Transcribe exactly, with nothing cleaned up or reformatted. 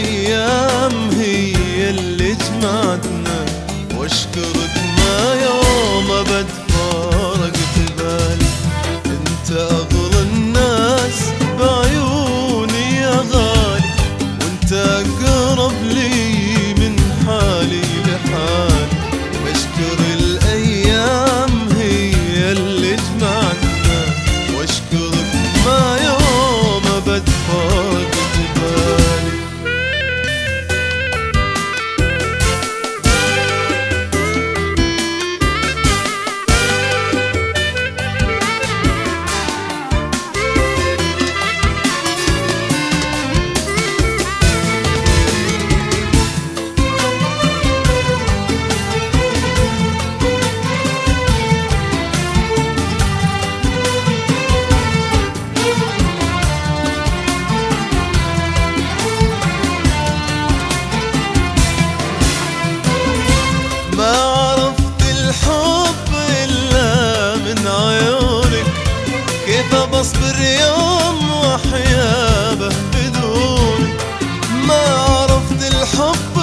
الأيام هي اللي جمعتنا، واشكرك ما يوم أبد فارقت بالي. انت أغلى الناس بعيوني يا غالي، وانت أقرب لي من حالي لحالي. بشكر الأيام هي اللي جمعتنا، واشكرك ما يوم أبد فارقت بالي. ما عرفت الحب إلا من عيونك، كيف بصبر يوم وحيابه بدونك. ما عرفت الحب